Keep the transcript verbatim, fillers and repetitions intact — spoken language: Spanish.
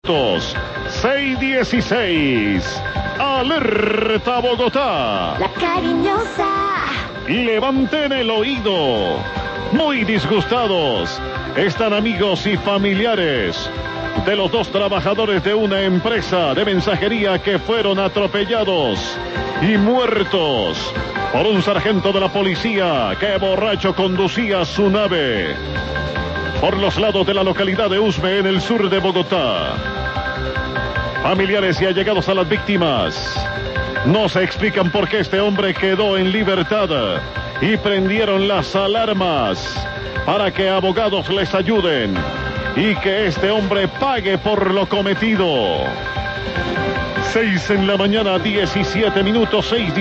seis dieciséis. Alerta Bogotá. La cariñosa. Levanten el oído. Muy disgustados están amigos y familiares de los dos trabajadores de una empresa de mensajería que fueron atropellados y muertos por un sargento de la policía que borracho conducía su nave por los lados de la localidad de Usme, en el sur de Bogotá. Familiares y allegados a las víctimas no se explican por qué este hombre quedó en libertad y prendieron las alarmas para que abogados les ayuden y que este hombre pague por lo cometido. Seis en la mañana, diecisiete minutos, seis.